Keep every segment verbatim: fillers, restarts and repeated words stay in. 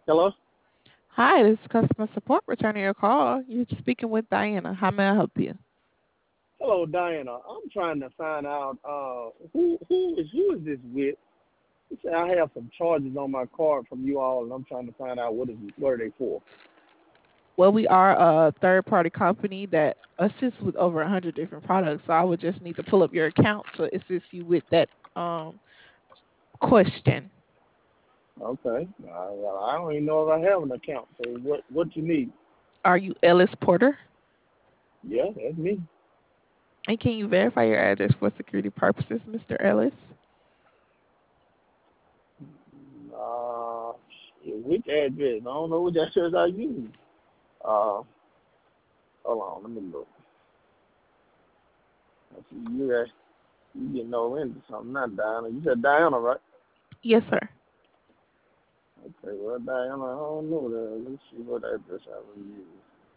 Hello? Hi, this is customer support returning your call. You're speaking with Diana. How may I help you? Hello, Diana. I'm trying to find out uh who who is who is this with? You say I have some charges on my card from you all, and I'm trying to find out what is what are they for? Well, we are a third party company that assists with over one hundred different products. So I would just need to pull up your account to assist you with that um, question. Okay. Uh, well, I don't even know if I have an account. So what what you need? Are you Ellis Porter? Yeah, that's me. And can you verify your address for security purposes, Mister Ellis? Uh, shit, which address? I don't know which address I use. Uh, hold on, let me look. I see you guys. You getting no into something, not Diana. You said Diana, right? Yes, sir. Okay, well, Diana, I don't know that. Let's see what address I will use.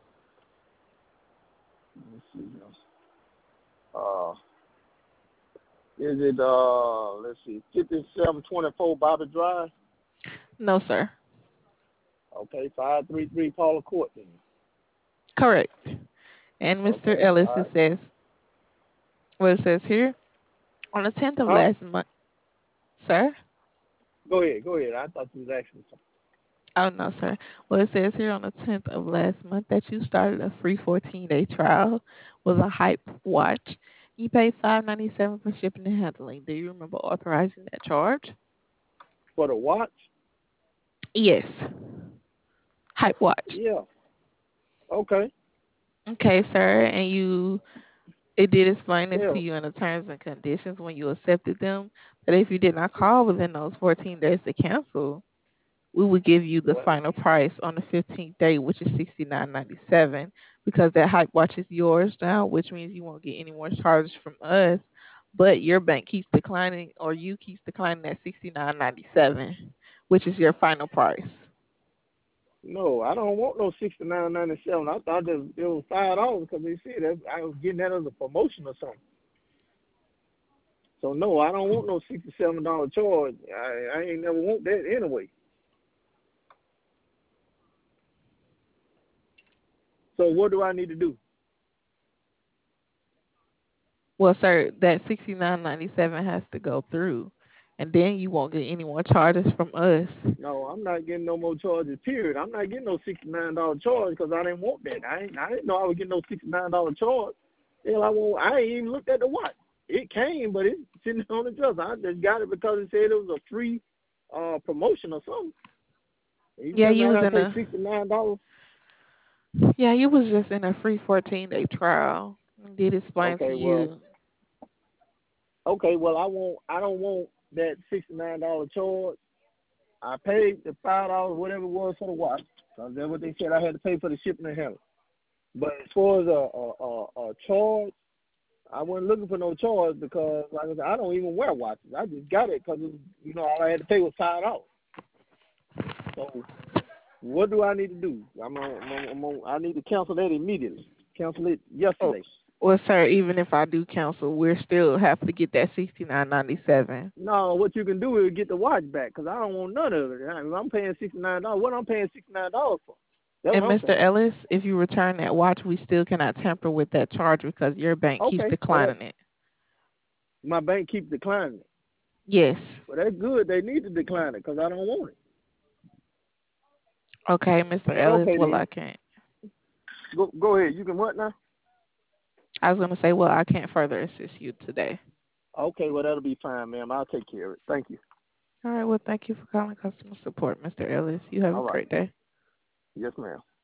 Let's see. Uh, is it uh? Let's see, fifty-seven twenty-four Bobby Drive. No, sir. Okay, five three three Paula Court. Then. Correct. And Mister Okay, Ellis, all it right. says, what it says here, on the tenth of Huh? last month, sir? Go ahead, go ahead. I thought you was asking something. Oh, no, sir. Well, it says here on the tenth of last month that you started a free fourteen-day trial with a Hype watch. You paid five ninety seven for shipping and handling. Do you remember authorizing that charge? For the watch? Yes. Hype watch. Yeah. Okay. Okay, sir. And you, it did explain this to Yeah. you in the terms and conditions when you accepted them that if you did not call within those fourteen days to cancel, we would give you the Well, final price on the fifteenth day, which is sixty nine ninety seven, because that hype watch is yours now, which means you won't get any more charges from us. But your bank keeps declining, or you keeps declining at sixty nine ninety seven, which is your final price. no, I don't want no sixty nine ninety seven. I thought that it was five dollars because they said that I was getting that as a promotion or something. So no, I don't want no sixty seven dollar charge. I, I ain't never want that anyway. So what do I need to do? Well, sir, that sixty nine ninety seven has to go through, and then you won't get any more charges from us. No, I'm not getting no more charges. Period. I'm not getting no sixty nine dollar charge because I didn't want that. I ain't, I didn't know I was getting no sixty nine dollar charge. Hell, I won't. I ain't even looked at the watch. It came, but it's sitting on the dresser. I just got it because it said it was a free uh promotion or something. You Yeah, tell me you I was gotta in pay a sixty nine dollars. yeah, you was just in a free fourteen day trial. I did explain to Okay, well, you. okay, well, I won't. I don't want that sixty nine dollar charge. I paid the five dollars, whatever it was for the watch. Cause that's what they said I had to pay for the shipping and handling. But as far as a a, a, a charge, I wasn't looking for no charge because, like I said, I don't even wear watches. I just got it because you know all I had to pay was five dollars. So what do I need to do? I'm on, I'm on, I'm on, I need to cancel that immediately. Cancel it Oh, yesterday. well, sir, even if I do cancel, we're still have to get that sixty nine ninety seven. No, what you can do is get the watch back because I don't want none of it. I I'm paying sixty nine dollars. What I'm paying sixty nine dollars for? That's what And I'm Mister saying. Ellis, if you return that watch, we still cannot tamper with that charge because your bank keeps Okay, well that declining it. my bank keeps declining it. Yes. Well, that's good. They need to decline it because I don't want it. Okay, Mister But Ellis. okay Well, then, I can't. go go ahead. You can what now? I was gonna say, well, I can't further assist you today. Okay, well that'll be fine, ma'am. I'll take care of it. Thank you. All right. Well, thank you for calling customer support, Mister Ellis. You have a All right. great day. Yes, ma'am.